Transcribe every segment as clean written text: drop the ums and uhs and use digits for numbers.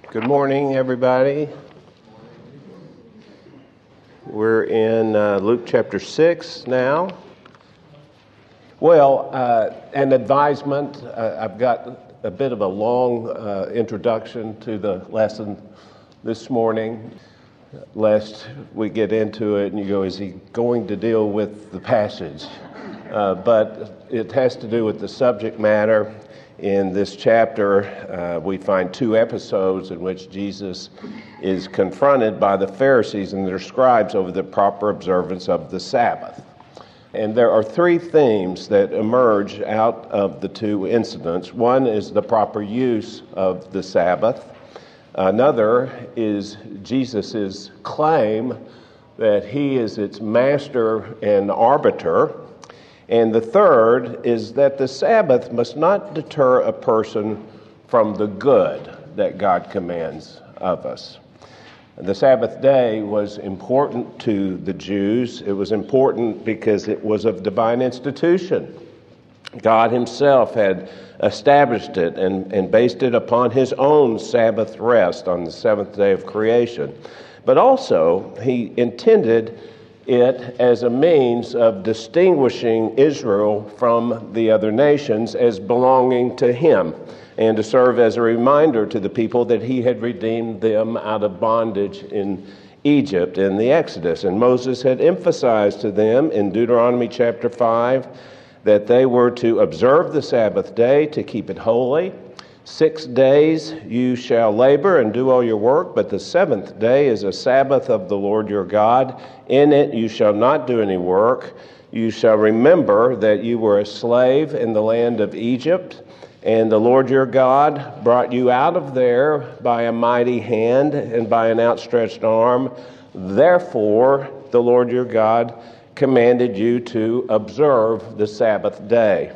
Good morning, everybody. We're in Luke chapter 6 now. Well, an advisement. I've got a bit of a long introduction to the lesson this morning, lest we get into it and you go, is he going to deal with the passage? But it has to do with the subject matter. In this chapter, we find two episodes in which Jesus is confronted by the Pharisees and their scribes over the proper observance of the Sabbath. And there are three themes that emerge out of the two incidents. One is the proper use of the Sabbath. Another is Jesus' claim that he is its master and arbiter. And the third is that the Sabbath must not deter a person from the good that God commands of us. The Sabbath day was important to the Jews. It was important because it was of divine institution. God himself had established it and based it upon his own Sabbath rest on the seventh day of creation. But also, he intended it as a means of distinguishing Israel from the other nations as belonging to him, and to serve as a reminder to the people that he had redeemed them out of bondage in Egypt in the Exodus. And Moses had emphasized to them in Deuteronomy chapter 5 that they were to observe the Sabbath day, to keep it holy. 6 days you shall labor and do all your work, but the seventh day is a Sabbath of the Lord your God. In it you shall not do any work. You shall remember that you were a slave in the land of Egypt, and the Lord your God brought you out of there by a mighty hand and by an outstretched arm. Therefore, the Lord your God commanded you to observe the Sabbath day.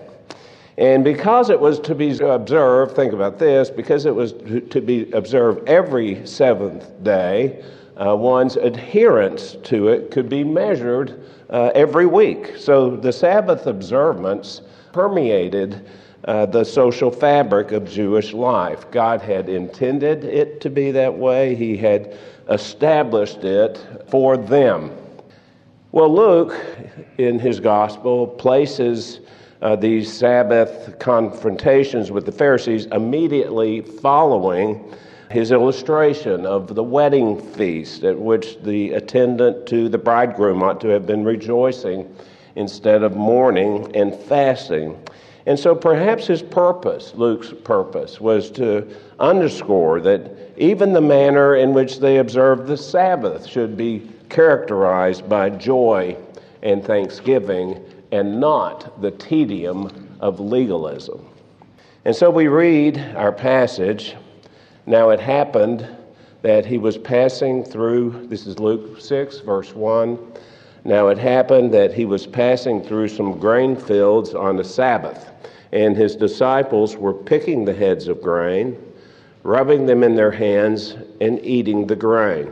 And because it was to be observed, think about this, because it was to be observed every seventh day, one's adherence to it could be measured every week. So the Sabbath observance permeated the social fabric of Jewish life. God had intended it to be that way. He had established it for them. Well, Luke, in his gospel, places these Sabbath confrontations with the Pharisees immediately following his illustration of the wedding feast at which the attendant to the bridegroom ought to have been rejoicing instead of mourning and fasting. And so perhaps his purpose, Luke's purpose, was to underscore that even the manner in which they observed the Sabbath should be characterized by joy and thanksgiving and not the tedium of legalism. And so we read our passage. Now it happened that he was passing through, this is Luke 6, verse 1. Now it happened that he was passing through some grain fields on the Sabbath, and his disciples were picking the heads of grain, rubbing them in their hands, and eating the grain.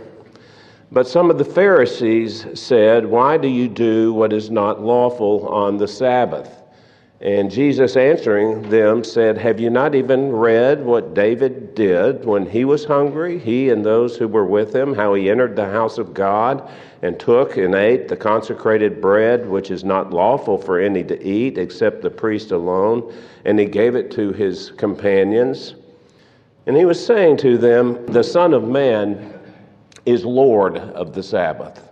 But some of the Pharisees said, "Why do you do what is not lawful on the Sabbath?" And Jesus answering them said, "Have you not even read what David did when he was hungry, he and those who were with him, how he entered the house of God and took and ate the consecrated bread, which is not lawful for any to eat except the priest alone, and he gave it to his companions?" And he was saying to them, "The Son of Man is Lord of the Sabbath."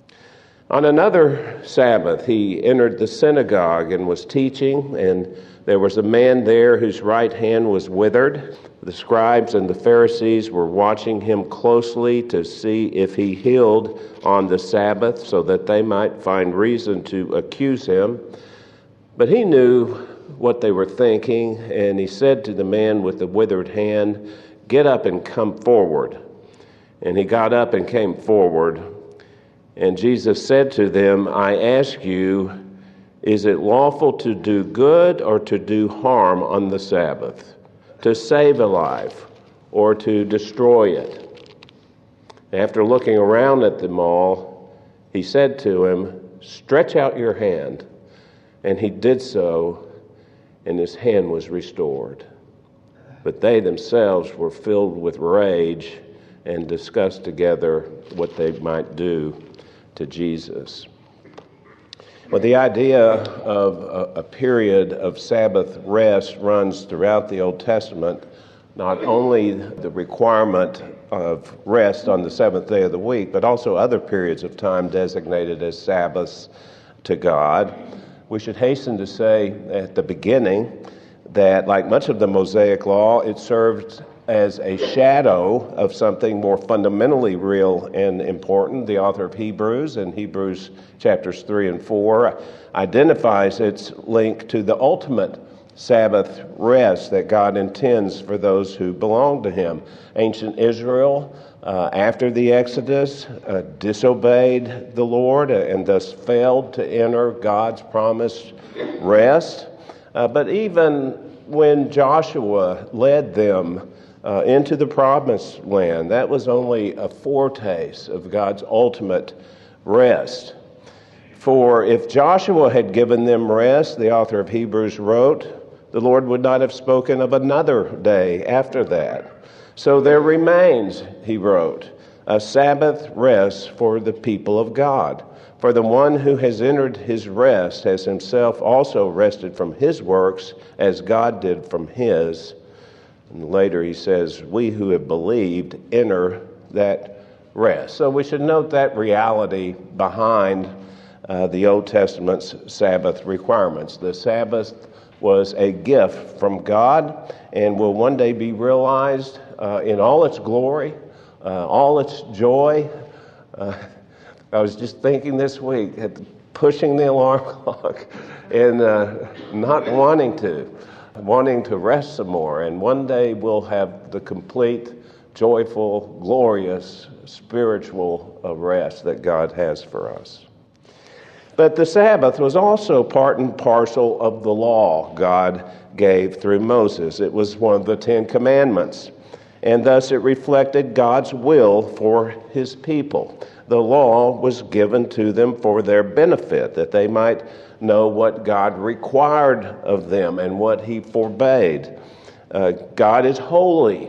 On another Sabbath, he entered the synagogue and was teaching, and there was a man there whose right hand was withered. The scribes and the Pharisees were watching him closely to see if he healed on the Sabbath, so that they might find reason to accuse him. But he knew what they were thinking, and he said to the man with the withered hand, "Get up and come forward." And he got up and came forward. And Jesus said to them, "I ask you, is it lawful to do good or to do harm on the Sabbath? To save a life or to destroy it?" After looking around at them all, he said to him, "Stretch out your hand." And he did so, and his hand was restored. but they themselves were filled with rage and discussed together what they might do to Jesus. Well, the idea of a period of Sabbath rest runs throughout the Old Testament, not only the requirement of rest on the seventh day of the week, but also other periods of time designated as Sabbaths to God. We should hasten to say at the beginning that, like much of the Mosaic Law, it served as a shadow of something more fundamentally real and important. The author of Hebrews, in Hebrews chapters 3 and 4, identifies its link to the ultimate Sabbath rest that God intends for those who belong to Him. Ancient Israel, after the Exodus, disobeyed the Lord and thus failed to enter God's promised rest. But even when Joshua led them into the promised land, that was only a foretaste of God's ultimate rest. For if Joshua had given them rest, the author of Hebrews wrote, the Lord would not have spoken of another day after that. So there remains, he wrote, a Sabbath rest for the people of God. For the one who has entered his rest has himself also rested from his works as God did from his. And later he says, we who have believed enter that rest. So we should note that reality behind the Old Testament's Sabbath requirements. The Sabbath was a gift from God and will one day be realized in all its glory, all its joy. I was just thinking this week, pushing the alarm clock and not wanting to rest some more. And one day we'll have the complete, joyful, glorious, spiritual rest that God has for us. But the Sabbath was also part and parcel of the law God gave through Moses. It was one of the 10 Commandments, and thus it reflected God's will for His people. The law was given to them for their benefit, that they might know what God required of them and what He forbade. God is holy.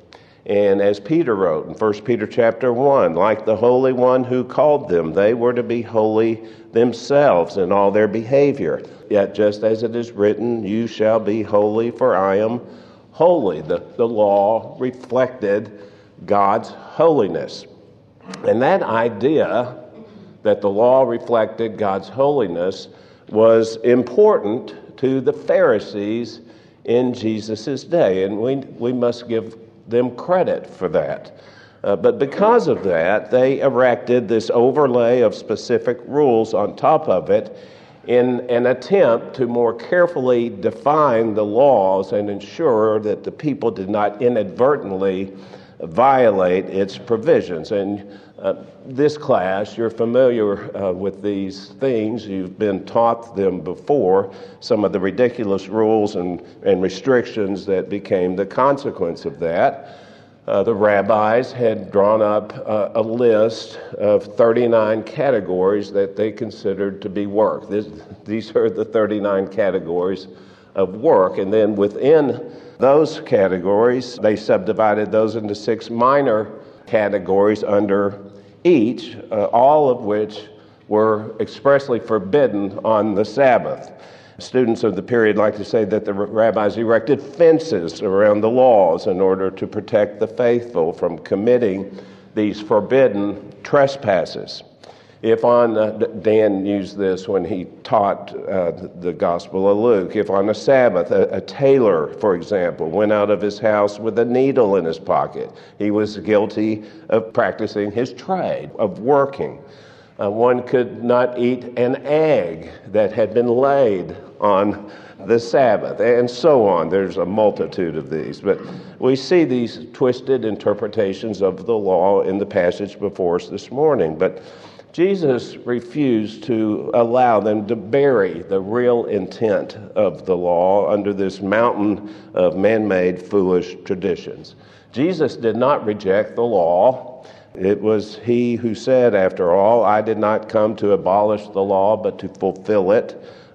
And as Peter wrote in 1 Peter chapter 1, like the Holy One who called them, they were to be holy themselves in all their behavior. Yet just as it is written, you shall be holy, for I am holy. The law reflected God's holiness. And that idea that the law reflected God's holiness was important to the Pharisees in Jesus' day. And we must give them credit for that. But because of that, they erected this overlay of specific rules on top of it in an attempt to more carefully define the laws and ensure that the people did not inadvertently violate its provisions. And this class, you're familiar with these things. You've been taught them before, some of the ridiculous rules and restrictions that became the consequence of that. The rabbis had drawn up a list of 39 categories that they considered to be work. These are the 39 categories of work. And then within those categories, they subdivided those into 6 minor categories under each, all of which were expressly forbidden on the Sabbath. Students of the period like to say that the rabbis erected fences around the laws in order to protect the faithful from committing these forbidden trespasses. If on, Dan used this when he taught the Gospel of Luke, if on a Sabbath a tailor, for example, went out of his house with a needle in his pocket, he was guilty of practicing his trade, of working. One could not eat an egg that had been laid on the Sabbath, and so on. There's a multitude of these. But we see these twisted interpretations of the law in the passage before us this morning. But Jesus refused to allow them to bury the real intent of the law under this mountain of man-made foolish traditions. Jesus did not reject the law. It was He who said, after all, I did not come to abolish the law, but to fulfill it.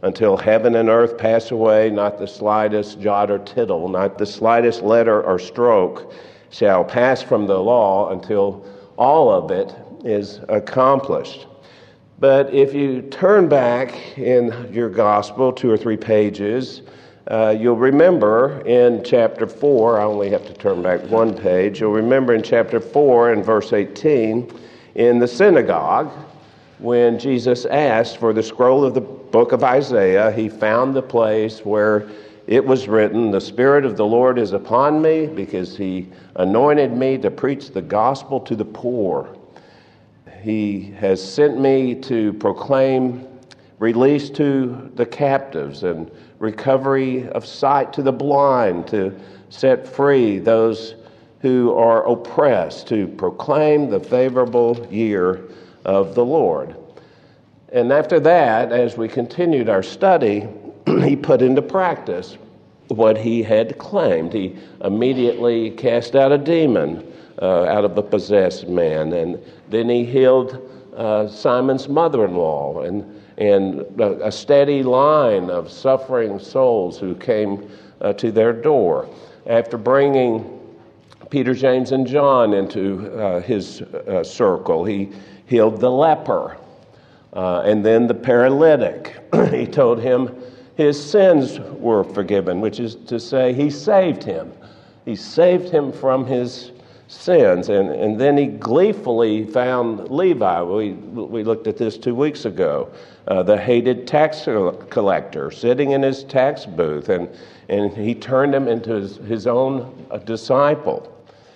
until heaven and earth pass away, not the slightest jot or tittle, not the slightest letter or stroke shall pass from the law until all of it is accomplished. But if you turn back in your gospel 2 or 3 pages, you'll remember in chapter 4, I only have to turn back 1 page, you'll remember in chapter 4 and verse 18, in the synagogue, when Jesus asked for the scroll of the book of Isaiah, he found the place where it was written, "The Spirit of the Lord is upon me, because he anointed me to preach the gospel to the poor. He has sent me to proclaim release to the captives and recovery of sight to the blind, to set free those who are oppressed, to proclaim the favorable year of the Lord." And after that, as we continued our study, he put into practice what he had claimed. He immediately cast out a demon out of a possessed man, and then he healed Simon's mother-in-law, and a steady line of suffering souls who came to their door. After bringing Peter, James, and John into his circle, he healed the leper, and then the paralytic. He told him his sins were forgiven, which is to say he saved him. He saved him from his sins. And then he gleefully found Levi. We looked at this 2 weeks ago. The hated tax collector sitting in his tax booth, and he turned him into his own disciple.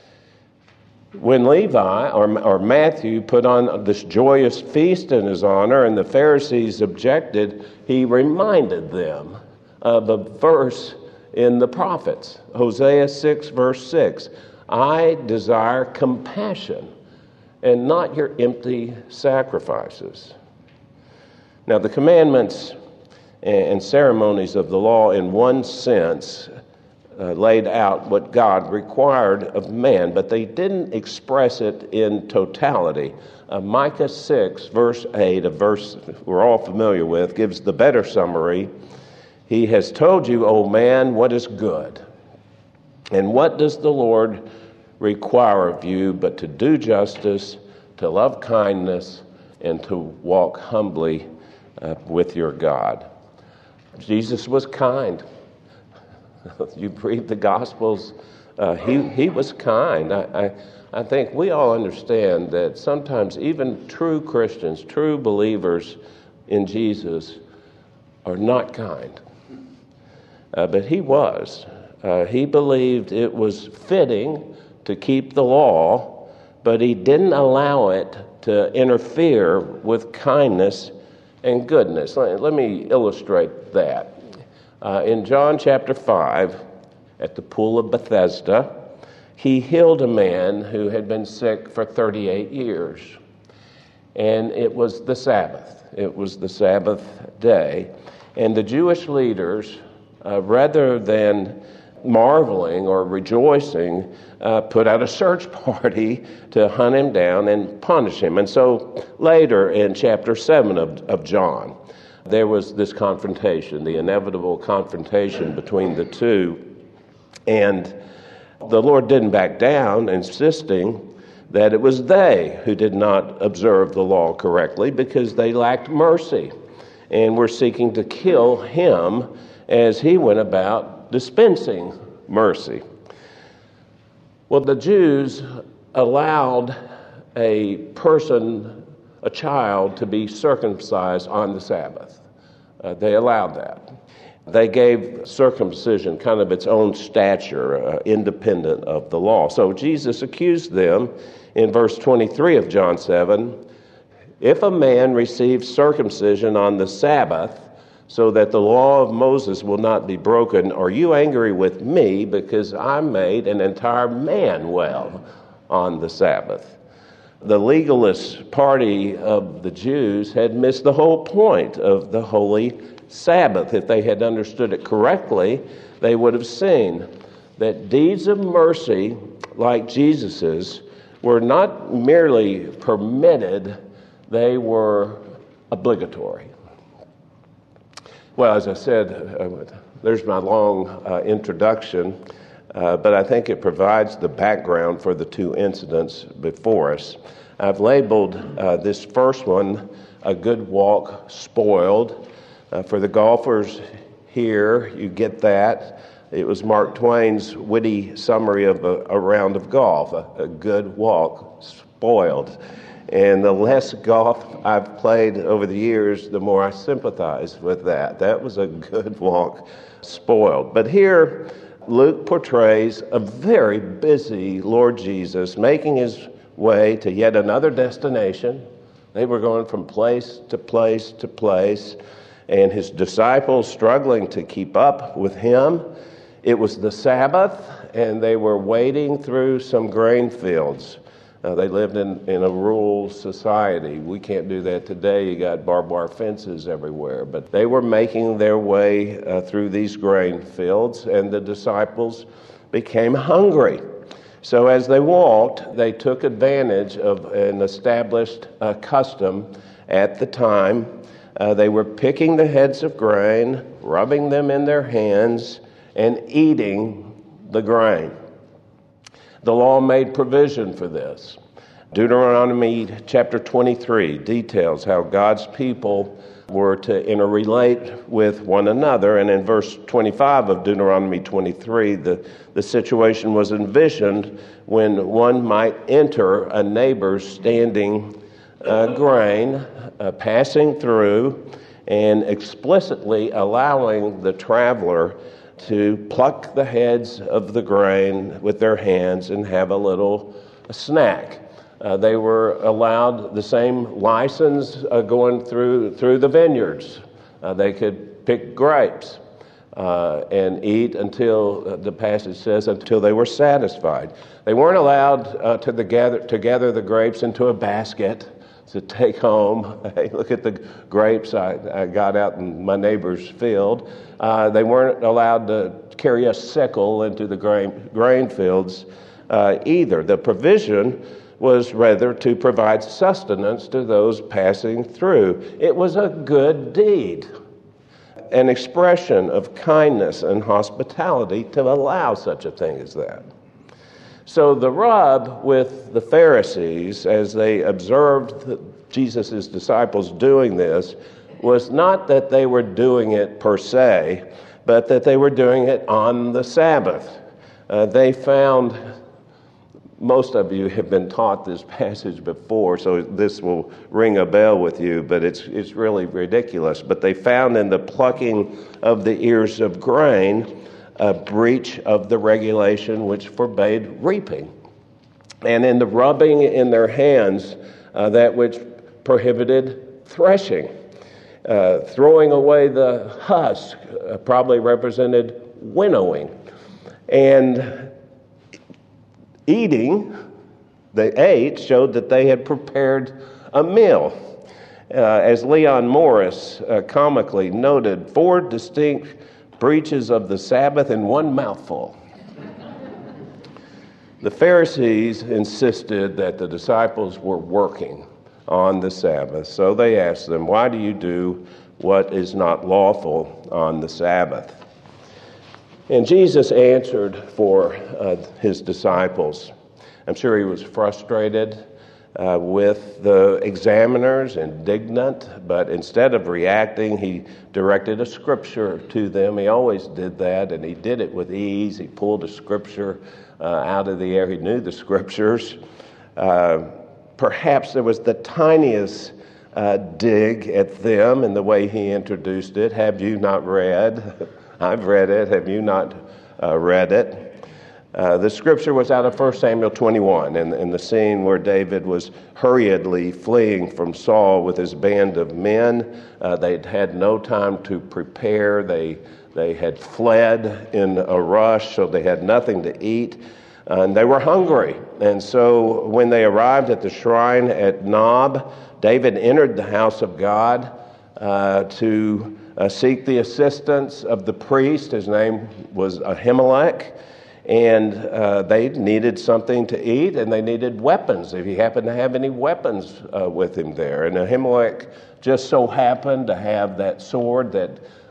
When Levi or Matthew put on this joyous feast in his honor and the Pharisees objected, he reminded them of a verse in the prophets, Hosea 6, verse 6. "I desire compassion and not your empty sacrifices." Now, the commandments and ceremonies of the law, in one sense, laid out what God required of man, but they didn't express it in totality. Micah 6, verse 8, a verse we're all familiar with, gives the better summary. "He has told you, O man, what is good. And what does the Lord require of you but to do justice, to love kindness, and to walk humbly with your God?" Jesus was kind. You read the Gospels, he was kind. I think we all understand that sometimes even true Christians, true believers in Jesus, are not kind. But he was. He believed it was fitting to keep the law, but he didn't allow it to interfere with kindness and goodness. Let me illustrate that. In John chapter 5, at the pool of Bethesda, he healed a man who had been sick for 38 years. And it was the Sabbath. It was the Sabbath day. And the Jewish leaders, rather than marveling or rejoicing, put out a search party to hunt him down and punish him. And so later in chapter 7 of John, there was this confrontation, the inevitable confrontation between the two. And the Lord didn't back down, insisting that it was they who did not observe the law correctly because they lacked mercy and were seeking to kill him as he went about dispensing mercy. Well, the Jews allowed a person, a child, to be circumcised on the Sabbath. They allowed that. They gave circumcision kind of its own stature, independent of the law. So Jesus accused them in verse 23 of John 7, "If a man receives circumcision on the Sabbath, so that the law of Moses will not be broken, are you angry with me because I made an entire man well on the Sabbath?" The legalist party of the Jews had missed the whole point of the holy Sabbath. If they had understood it correctly, they would have seen that deeds of mercy like Jesus's were not merely permitted, they were obligatory. Well, as I said, there's my long introduction, but I think it provides the background for the two incidents before us. I've labeled this first one, A Good Walk Spoiled. For the golfers here, you get that. It was Mark Twain's witty summary of a round of golf, a good walk spoiled. And the less golf I've played over the years, the more I sympathize with that. That was a good walk spoiled. But here, Luke portrays a very busy Lord Jesus making his way to yet another destination. They were going from place to place to place, and his disciples struggling to keep up with him. It was the Sabbath, and they were wading through some grain fields. They lived in a rural society. We can't do that today. You got barbed wire fences everywhere. But they were making their way through these grain fields, and the disciples became hungry. So as they walked, they took advantage of an established custom at the time. They were picking the heads of grain, rubbing them in their hands, and eating the grain. The law made provision for this. Deuteronomy chapter 23 details how God's people were to interrelate with one another. And in verse 25 of Deuteronomy 23, the situation was envisioned when one might enter a neighbor's standing grain, passing through, and explicitly allowing the traveler to pluck the heads of the grain with their hands and have a little snack. They were allowed the same license going through the vineyards. They could pick grapes and eat until, the passage says, until they were satisfied. They weren't allowed to gather the grapes into a basket to take home. Hey, look at the grapes I got out in my neighbor's field. They weren't allowed to carry a sickle into the grain fields either. The provision was rather to provide sustenance to those passing through. It was a good deed, an expression of kindness and hospitality to allow such a thing as that. So the rub with the Pharisees as they observed Jesus' disciples doing this was not that they were doing it per se, but that they were doing it on the Sabbath. They found, most of you have been taught this passage before, so this will ring a bell with you, but it's really ridiculous. But they found in the plucking of the ears of grain a breach of the regulation which forbade reaping, and in the rubbing in their hands, that which prohibited threshing. Throwing away the husk probably represented winnowing, and eating, they ate, showed that they had prepared a meal. As Leon Morris comically noted, 4 distinct breaches of the Sabbath in one mouthful. The Pharisees insisted that the disciples were working on the Sabbath, so they asked them, "Why do you do what is not lawful on the Sabbath?" And Jesus answered for his disciples. I'm sure he was frustrated with the examiners, indignant, but instead of reacting, he directed a scripture to them. He always did that, and he did it with ease. He pulled a scripture out of the air. He knew the scriptures. Perhaps there was the tiniest dig at them in the way he introduced it. Have you not read? I've read it. Have you not read it? The scripture was out of 1 Samuel 21, in the scene where David was hurriedly fleeing from Saul with his band of men. They'd had no time to prepare. They had fled in a rush, so they had nothing to eat, and they were hungry. And so when they arrived at the shrine at Nob, David entered the house of God to seek the assistance of the priest. His name was Ahimelech. And they needed something to eat, and they needed weapons, if he happened to have any weapons with him there. And Ahimelech just so happened to have that sword that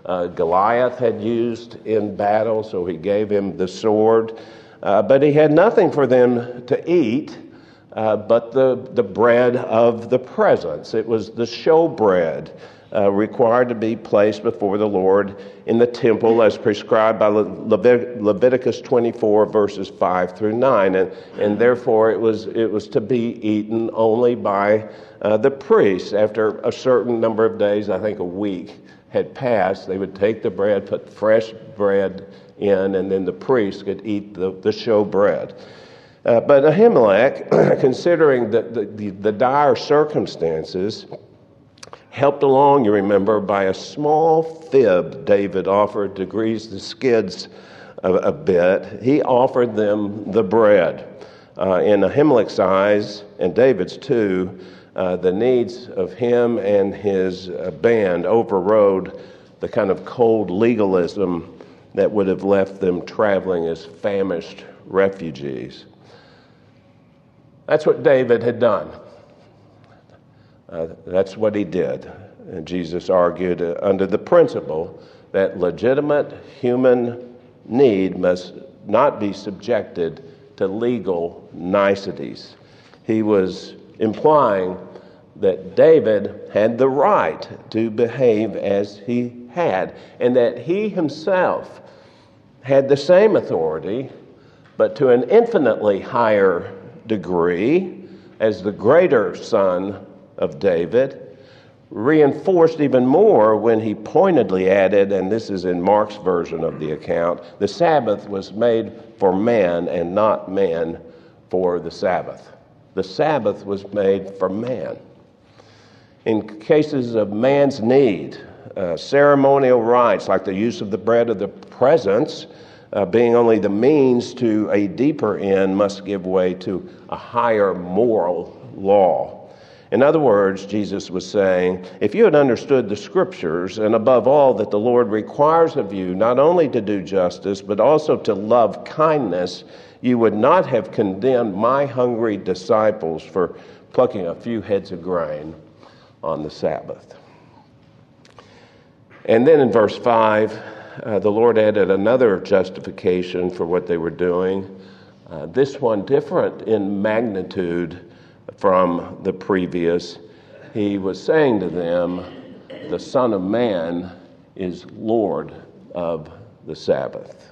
Goliath had used in battle, so he gave him the sword. But he had nothing for them to eat but the bread of the presence. It was the showbread required to be placed before the Lord in the temple as prescribed by Leviticus 24, verses 5 through 9. And therefore it was to be eaten only by the priests. After a certain number of days, I think a week had passed, they would take the bread, put fresh bread in, and then the priest could eat the show bread. But Ahimelech, considering the dire circumstances, helped along, you remember, by a small fib David offered to grease the skids a bit. He offered them the bread. In Ahimelech's eyes, and David's too, the needs of him and his band overrode the kind of cold legalism that would have left them traveling as famished refugees. That's what David had done. That's what he did. And Jesus argued under the principle that legitimate human need must not be subjected to legal niceties. He was implying that David had the right to behave as he had, and that he himself had the same authority, but to an infinitely higher degree, as the greater son of David, reinforced even more when he pointedly added, and this is in Mark's version of the account, the Sabbath was made for man and not man for the Sabbath. The Sabbath was made for man. In cases of man's need, ceremonial rites like the use of the bread of the presence, being only the means to a deeper end, must give way to a higher moral law. In other words, Jesus was saying, if you had understood the Scriptures, and above all that the Lord requires of you not only to do justice, but also to love kindness, you would not have condemned my hungry disciples for plucking a few heads of grain on the Sabbath. And then in verse 5, the Lord added another justification for what they were doing, this one different in magnitude from the previous. He was saying to them, the Son of Man is Lord of the Sabbath.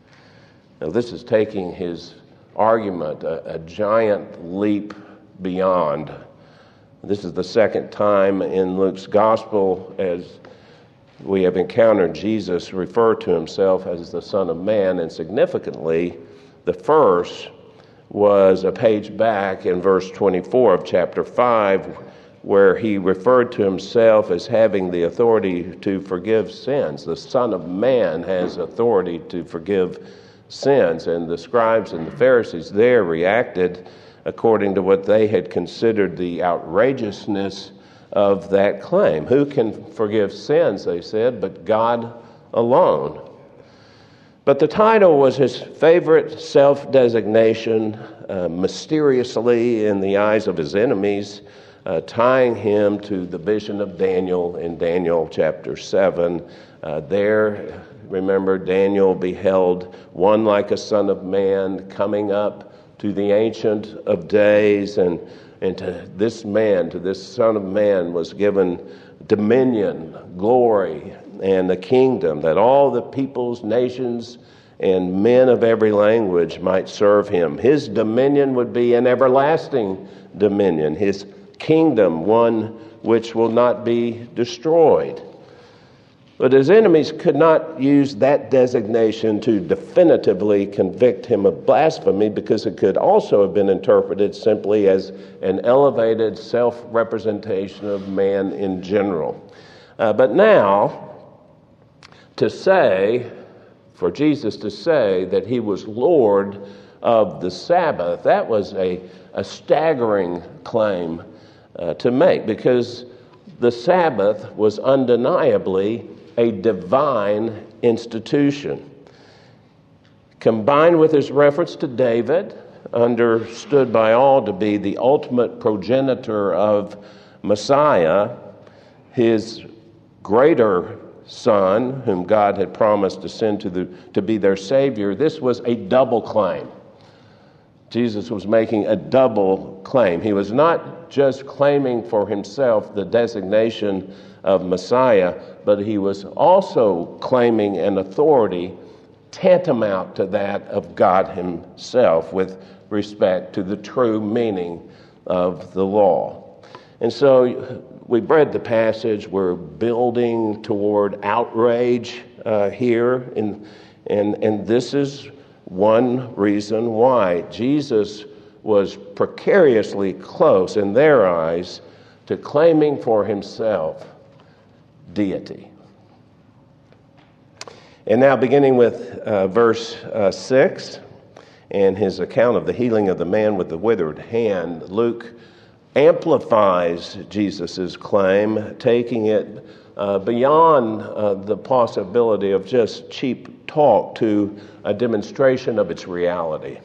Now this is taking his argument a giant leap beyond. This is the second time in Luke's gospel as we have encountered Jesus refer to himself as the Son of Man, and significantly, the first was a page back in verse 24 of chapter 5, where he referred to himself as having the authority to forgive sins. The Son of Man has authority to forgive sins, and the scribes and the Pharisees there reacted according to what they had considered the outrageousness of that claim. Who can forgive sins, they said, but God alone. But the title was his favorite self-designation, mysteriously in the eyes of his enemies, tying him to the vision of Daniel in Daniel chapter 7. There, remember, Daniel beheld one like a son of man coming up to the Ancient of Days, and to this man, to this Son of Man, was given dominion, glory, and a kingdom, that all the peoples, nations, and men of every language might serve him. His dominion would be an everlasting dominion, his kingdom one which will not be destroyed. But his enemies could not use that designation to definitively convict him of blasphemy, because it could also have been interpreted simply as an elevated self-representation of man in general. But now, for Jesus to say that he was Lord of the Sabbath, that was a staggering claim to make, because the Sabbath was undeniably a divine institution. Combined with his reference to David, understood by all to be the ultimate progenitor of Messiah, his greater Son, whom God had promised to send to be their Savior, this was a double claim. Jesus was making a double claim. He was not just claiming for himself the designation of Messiah, but he was also claiming an authority tantamount to that of God himself with respect to the true meaning of the law. And so we read the passage. We're building toward outrage here, and this is one reason why Jesus was precariously close in their eyes to claiming for himself deity. And now beginning with verse 6 and his account of the healing of the man with the withered hand, Luke amplifies Jesus' claim, taking it beyond the possibility of just cheap talk to a demonstration of its reality.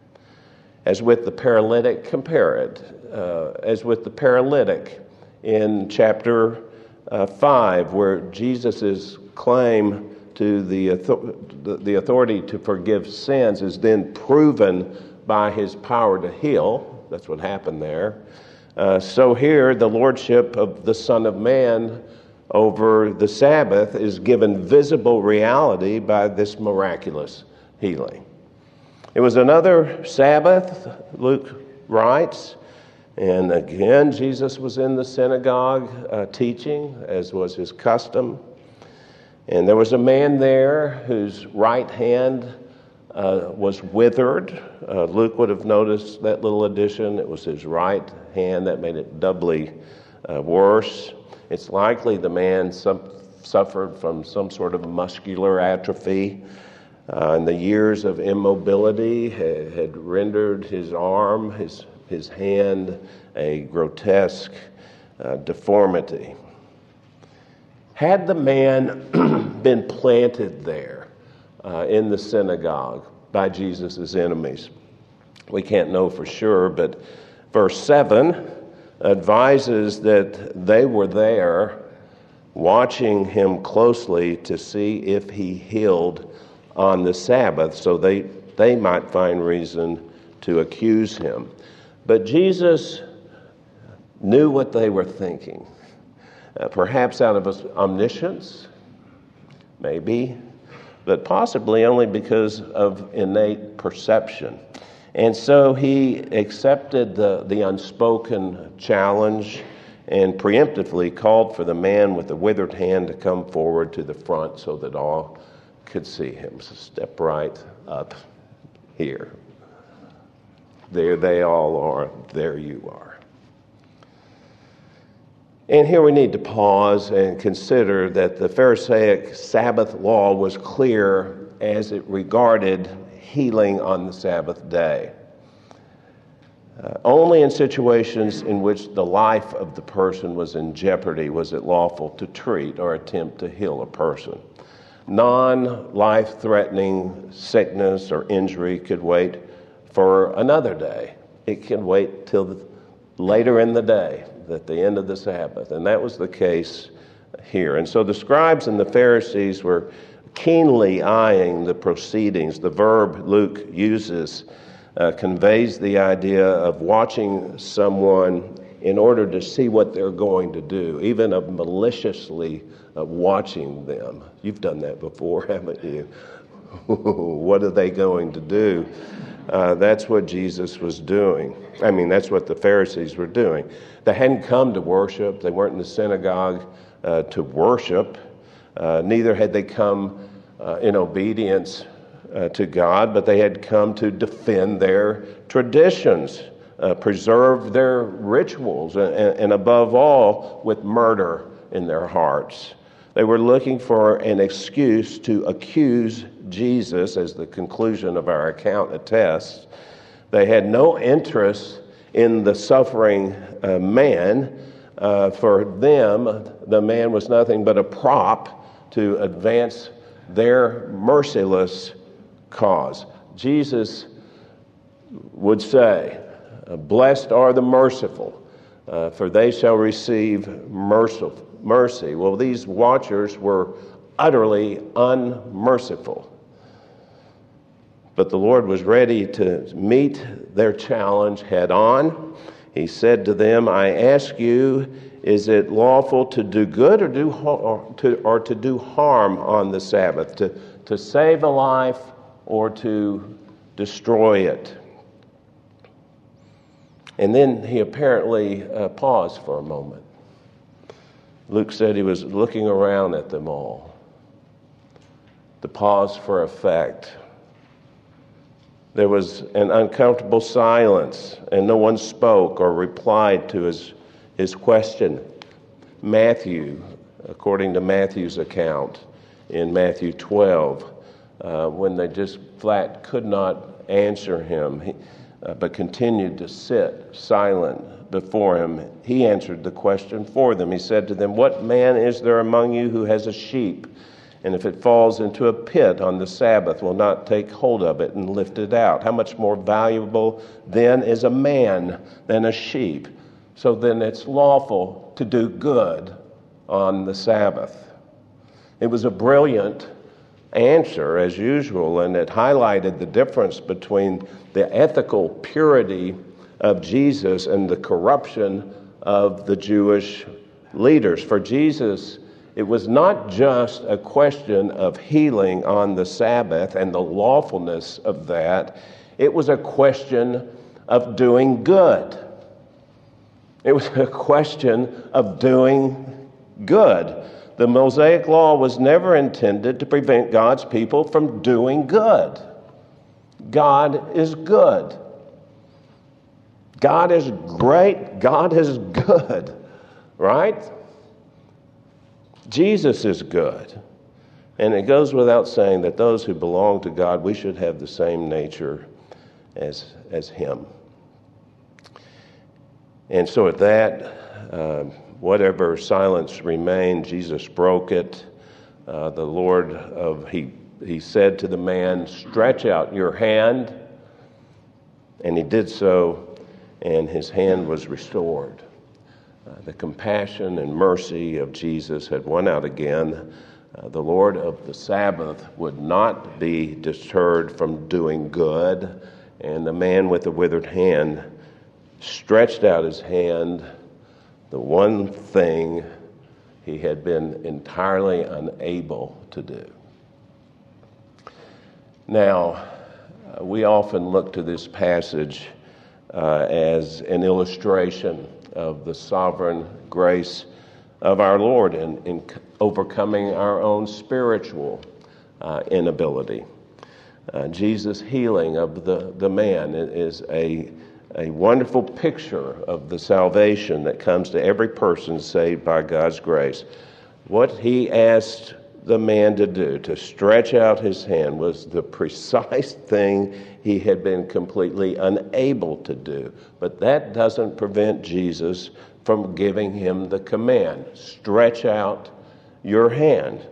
As with the paralytic, compare it. As with the paralytic in chapter 5, where Jesus' claim to the authority to forgive sins is then proven by his power to heal. That's what happened there. So here, the lordship of the Son of Man over the Sabbath is given visible reality by this miraculous healing. It was another Sabbath, Luke writes, and again, Jesus was in the synagogue teaching, as was his custom. And there was a man there whose right hand was withered. Luke would have noticed that little addition. It was his right hand that made it doubly worse. It's likely the man suffered from some sort of muscular atrophy. And the years of immobility had rendered his arm, his hand, a grotesque deformity. Had the man been planted there in the synagogue by Jesus' enemies? We can't know for sure, but verse 7 advises that they were there watching him closely to see if he healed on the Sabbath, so they might find reason to accuse him. But Jesus knew what they were thinking. Perhaps out of his omniscience, maybe, but possibly only because of innate perception. And so he accepted the unspoken challenge and preemptively called for the man with the withered hand to come forward to the front so that all could see him. So step right up here. There they all are. There you are. And here we need to pause and consider that the Pharisaic Sabbath law was clear as it regarded healing on the Sabbath day. Only in situations in which the life of the person was in jeopardy was it lawful to treat or attempt to heal a person. Non-life-threatening sickness or injury could wait for another day. It can wait till later in the day, at the end of the Sabbath. And that was the case here. And so the scribes and the Pharisees were keenly eyeing the proceedings. The verb Luke uses conveys the idea of watching someone in order to see what they're going to do, even of maliciously watching them. You've done that before, haven't you? What are they going to do? That's what Jesus was doing. That's what the Pharisees were doing. They hadn't come to worship. They weren't in the synagogue to worship. Neither had they come in obedience to God, but they had come to defend their traditions, preserve their rituals, and above all, with murder in their hearts. They were looking for an excuse to accuse Jesus, as the conclusion of our account attests. They had no interest in the suffering man. For them, the man was nothing but a prop to advance their merciless cause. Jesus would say, "Blessed are the merciful, for they shall receive mercy." Well, these watchers were utterly unmerciful. But the Lord was ready to meet their challenge head on. He said to them, I ask you, is it lawful to do good or to do harm on the Sabbath, to save a life or to destroy it? And then he apparently paused for a moment. Luke said he was looking around at them all. The pause for effect. There was an uncomfortable silence, and no one spoke or replied to his question. Matthew, according to Matthew's account in Matthew 12, when they just flat could not answer him, but continued to sit silent before him, he answered the question for them. He said to them, what man is there among you who has a sheep, and if it falls into a pit on the Sabbath, will not take hold of it and lift it out? How much more valuable then is a man than a sheep? So then it's lawful to do good on the Sabbath. It was a brilliant answer, as usual, and it highlighted the difference between the ethical purity of Jesus and the corruption of the Jewish leaders. For Jesus, it was not just a question of healing on the Sabbath and the lawfulness of that. It was a question of doing good. It was a question of doing good. The Mosaic Law was never intended to prevent God's people from doing good. God is good. God is great. God is good. Right? Jesus is good. And it goes without saying that those who belong to God, we should have the same nature as Him. And so at that, whatever silence remained, Jesus broke it. The Lord, he said to the man, stretch out your hand. And he did so, and his hand was restored. The compassion and mercy of Jesus had won out again. The Lord of the Sabbath would not be deterred from doing good. And the man with the withered hand stretched out his hand, the one thing he had been entirely unable to do. Now, we often look to this passage as an illustration of the sovereign grace of our Lord in overcoming our own spiritual inability. Jesus' healing of the man is a wonderful picture of the salvation that comes to every person saved by God's grace. What he asked the man to do, to stretch out his hand, was the precise thing he had been completely unable to do. But that doesn't prevent Jesus from giving him the command, stretch out your hand.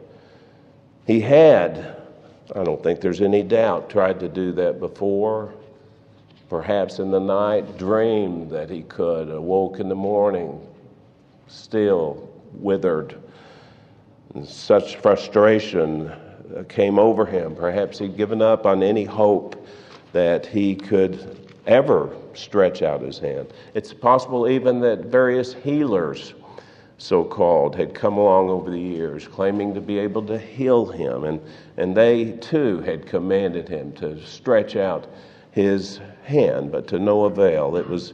He had, I don't think there's any doubt, tried to do that before. Perhaps in the night, dreamed that he could, awoke in the morning, still withered. And such frustration came over him. Perhaps he'd given up on any hope that he could ever stretch out his hand. It's possible even that various healers, so-called, had come along over the years claiming to be able to heal him, and they too had commanded him to stretch out his hand, but to no avail. It was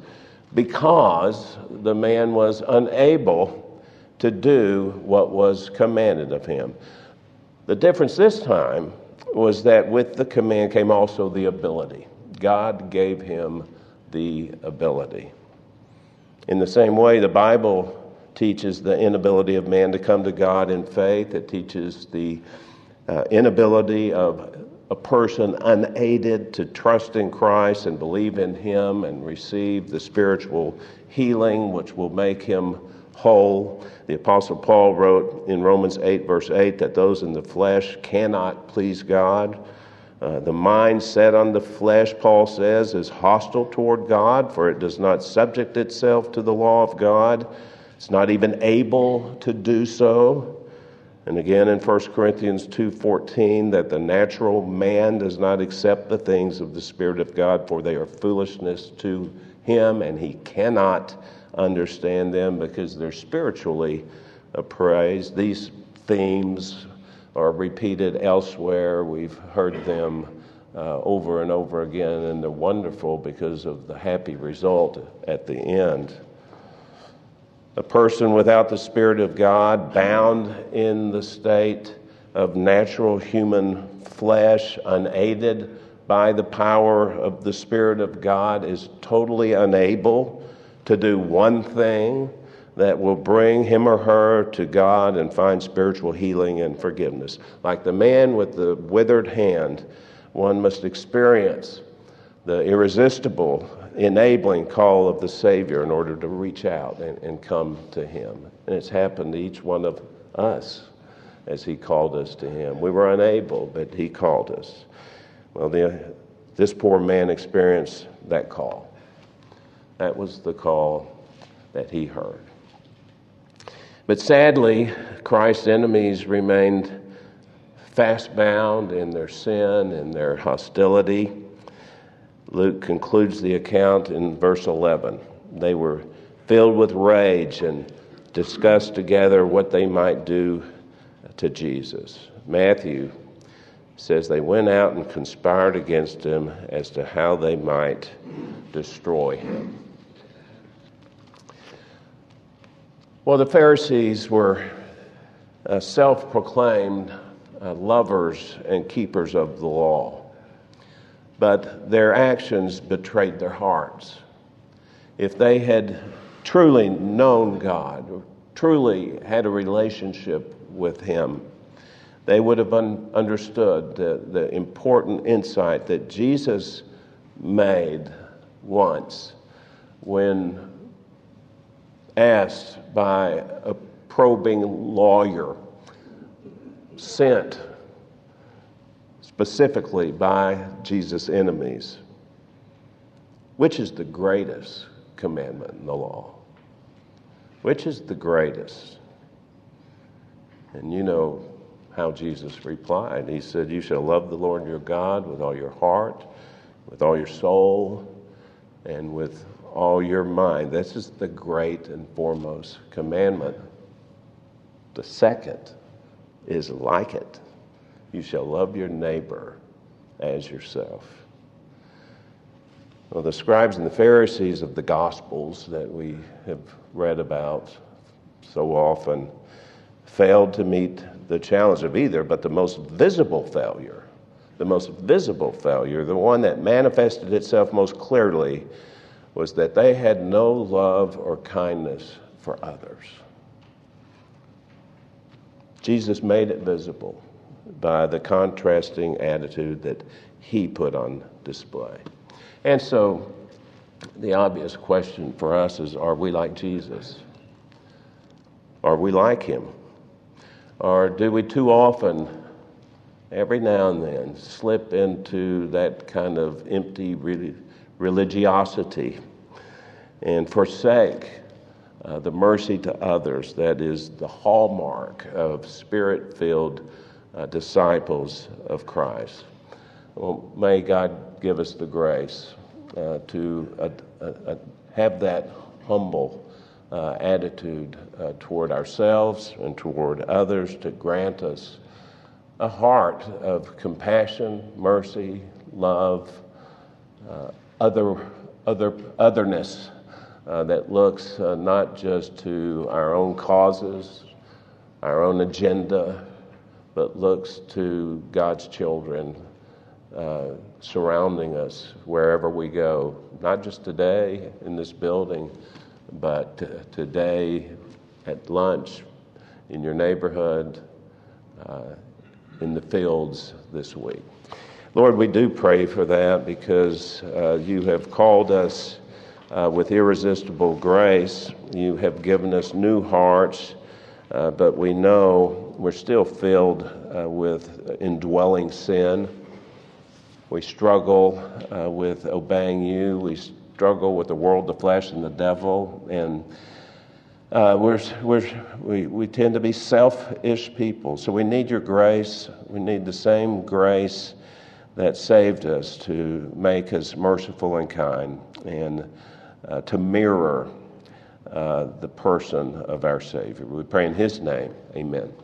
because the man was unable to do what was commanded of him. The difference this time was that with the command came also the ability. God gave him the ability. In the same way, the Bible teaches the inability of man to come to God in faith. It teaches the inability of a person unaided to trust in Christ and believe in Him and receive the spiritual healing which will make him whole. The Apostle Paul wrote in Romans 8, verse 8, that those in the flesh cannot please God. The mind set on the flesh, Paul says, is hostile toward God, for it does not subject itself to the law of God. It's not even able to do so. And again in 1 Corinthians 2:14, that the natural man does not accept the things of the Spirit of God, for they are foolishness to him, and he cannot understand them because they're spiritually appraised. These themes are repeated elsewhere. We've heard them over and over again, and they're wonderful because of the happy result at the end. A person without the Spirit of God, bound in the state of natural human flesh, unaided by the power of the Spirit of God, is totally unable to do one thing that will bring him or her to God and find spiritual healing and forgiveness. Like the man with the withered hand, one must experience the irresistible, enabling call of the Savior in order to reach out and come to him. And it's happened to each one of us as he called us to him. We were unable, but he called us. Well, this poor man experienced that call. That was the call that he heard. But sadly, Christ's enemies remained fast bound in their sin and their hostility. Luke concludes the account in verse 11. They were filled with rage and discussed together what they might do to Jesus. Matthew says they went out and conspired against him as to how they might destroy him. Well, the Pharisees were self-proclaimed lovers and keepers of the law. But their actions betrayed their hearts. If they had truly known God, or truly had a relationship with him, they would have understood the important insight that Jesus made once when asked by a probing lawyer sent specifically by Jesus' enemies, which is the greatest commandment in the law? Which is the greatest? And you know how Jesus replied. He said, "You shall love the Lord your God with all your heart, with all your soul, and with all your mind." This is the great and foremost commandment. The second is like it. You shall love your neighbor as yourself. Well, the scribes and the Pharisees of the Gospels that we have read about so often failed to meet the challenge of either, but the most visible failure, the one that manifested itself most clearly, was that they had no love or kindness for others. Jesus made it visible by the contrasting attitude that he put on display. And so the obvious question for us is, are we like Jesus? Are we like him? Or do we too often, every now and then, slip into that kind of empty religiosity and forsake the mercy to others that is the hallmark of spirit-filled disciples of Christ? Well, may God give us the grace to have that humble attitude toward ourselves and toward others, to grant us a heart of compassion, mercy, love, otherness that looks not just to our own causes, our own agenda, but looks to God's children surrounding us wherever we go, not just today in this building, but today at lunch, in your neighborhood, in the fields this week. Lord, we do pray for that because you have called us with irresistible grace. You have given us new hearts, but we know we're still filled with indwelling sin. We struggle with obeying you. We struggle with the world, the flesh, and the devil. And we tend to be selfish people, so we need your grace. We need the same grace that saved us to make us merciful and kind, and to mirror the person of our Savior. We pray in His name. Amen.